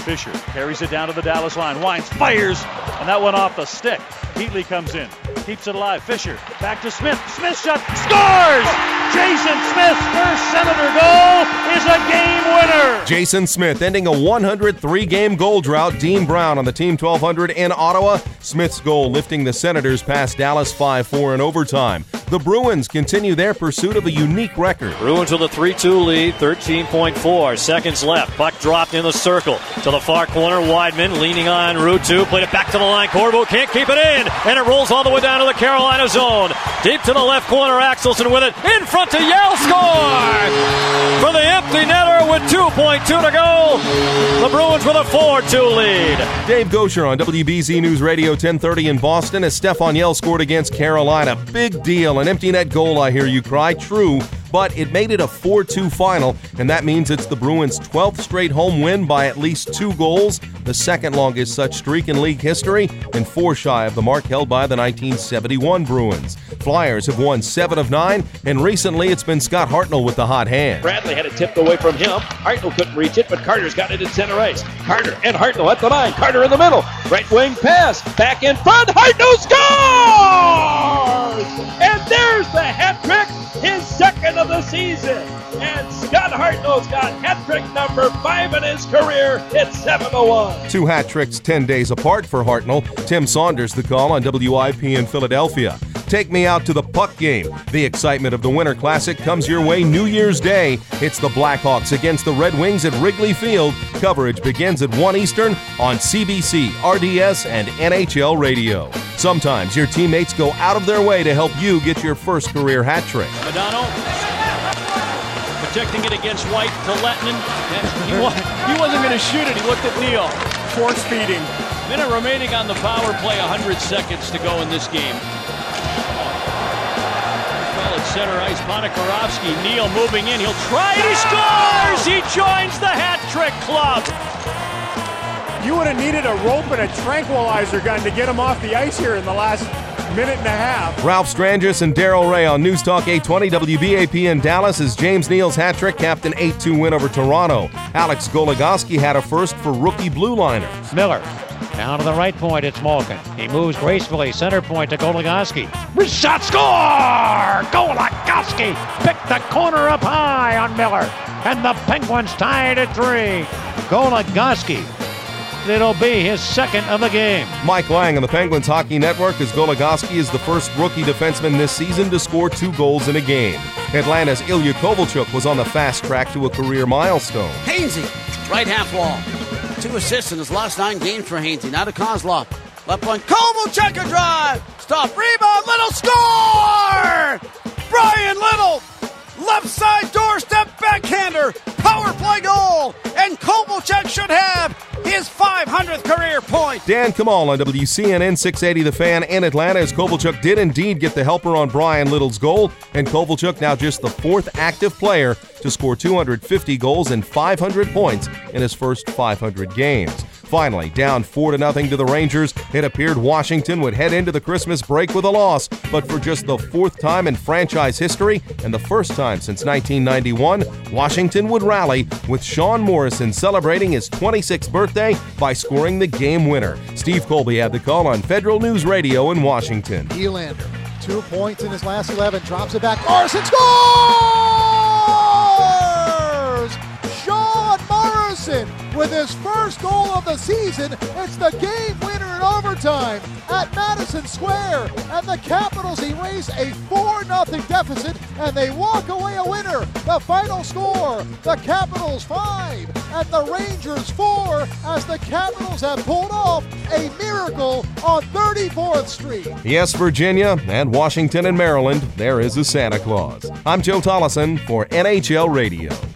Fisher carries it down to the Dallas line. Wines, fires, and that one off the stick. Heatley comes in, keeps it alive. Fisher, back to Smith. Smith shot, scores! Jason Smith's first Senator goal is a game winner! Jason Smith ending a 103-game goal drought. Dean Brown on the Team 1200 in Ottawa. Smith's goal lifting the Senators past Dallas 5-4 in overtime. The Bruins continue their pursuit of a unique record. Bruins with a 3-2 lead, 13.4 seconds left. Puck dropped in the circle to the far corner. Wideman leaning on Ruutu, played it back to the line. Corbo can't keep it in, and it rolls all the way down to the Carolina zone. Deep to the left corner, Axelson with it in front to Yell. Score for the empty netter with 2.2 to go. The Bruins with a 4-2 lead. Dave Gosher on WBZ News Radio 1030 in Boston as Stefan Yell scored against Carolina. Big deal. An empty net goal, I hear you cry. True, but it made it a 4-2 final, and that means it's the Bruins' 12th straight home win by at least 2 goals, the second longest such streak in league history, and 4 shy of the mark held by the 1971 Bruins. Flyers have won 7 of 9, and recently it's been Scott Hartnell with the hot hand. Bradley had it tipped away from him. Hartnell couldn't reach it, but Carter's got it in center ice. Carter and Hartnell at the line. Carter in the middle. Right wing pass. Back in front. Hartnell scores! And there's the hat trick, his second of the season. And Scott Hartnell's got hat trick number 5 in his career. It's 7-1. 2 hat tricks 10 days apart for Hartnell. Tim Saunders the call on WIP in Philadelphia. Take me out to the puck game. The excitement of the Winter Classic comes your way New Year's Day. It's the Blackhawks against the Red Wings at Wrigley Field. Coverage begins at 1 Eastern on CBC, RDS, and NHL Radio. Sometimes your teammates go out of their way to help you get your first career hat trick. Madonna protecting it against White to Lettinen. He wasn't going to shoot it. He looked at Neal. Force feeding. Minute remaining on the power play. 100 seconds to go in this game. Well, at center ice, Ponikarovsky. Neal moving in. He'll try it. He scores! He joins the hat trick club. You would have needed a rope and a tranquilizer gun to get him off the ice here in the last minute and a half. Ralph Strangis and Darryl Ray on News Talk 820 WBAP in Dallas as James Neal's hat trick capped an 8-2 win over Toronto. Alex Goligoski had a first for rookie blue liner. Miller down to the right point. It's Malkin. He moves gracefully. Center point to Goligoski. Shot, score! Goligoski picked the corner up high on Miller, and the Penguins tied at 3. Goligoski. It'll be his second of the game. Mike Lang on the Penguins Hockey Network as Goligoski is the first rookie defenseman this season to score 2 goals in a game. Atlanta's Ilya Kovalchuk was on the fast track to a career milestone. Hainsey, right half wall. 2 assists in his last 9 games for Hainsey. Now to Kozlov. Left point, Kovalchuk a drive. Stop, rebound, Little score! Brian Little, left side doorstep backhander, power play goal, and Kovalchuk should have his 500th career point. Dan Kamal on WCNN 680 The Fan in Atlanta as Kovalchuk did indeed get the helper on Brian Little's goal, and Kovalchuk now just the 4th active player to score 250 goals and 500 points in his first 500 games. Finally, down 4-0 to the Rangers, it appeared Washington would head into the Christmas break with a loss, but for just the 4th time in franchise history and the first time since 1991, Washington would rally, with Sean Morrison celebrating his 26th birthday by scoring the game winner. Steve Colby had the call on Federal News Radio in Washington. Nylander, 2 points in his last 11, drops it back. Morrison scores! Sean Morrison with his first goal of the season. It's the game winner in overtime at Madison Square, and the Capitals erase a 4-0 deficit, and they walk away a winner. The final score, the Capitals 5 and the Rangers 4, as the Capitals have pulled off a miracle on 34th Street. Yes, Virginia and Washington and Maryland, there is a Santa Claus. I'm Joe Tollison for NHL Radio.